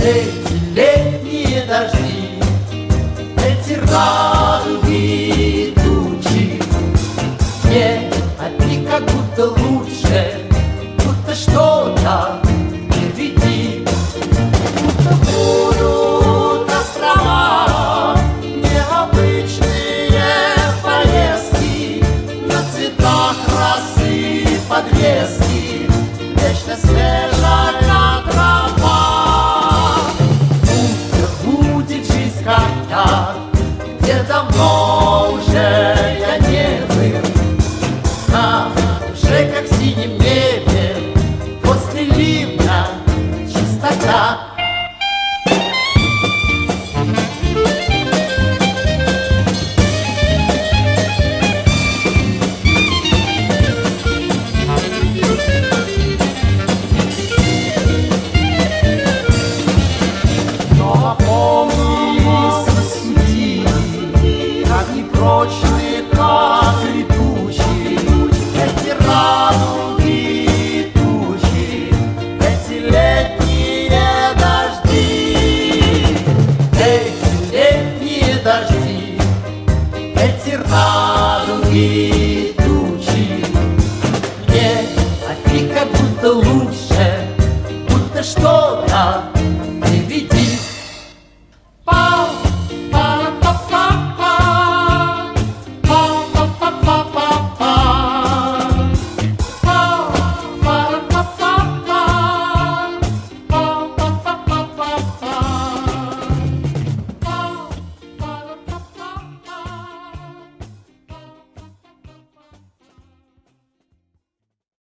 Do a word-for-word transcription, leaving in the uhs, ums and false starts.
Эти летние дожди, эти радуги и тучи, мне от них как будто лучше, будто что-то впереди. Будто будут острова, необычные поездки, на цветах росы подвески, вечно свежая трава. Будет жизнь как та, где давно уже я не был. На душе, как в синем небе, после ливня чистота. Прочные, как летучие, эти радуги и тучи, эти летние дожди, эти летние дожди, эти радуги и тучи, мне от них как будто лучше, будто что-то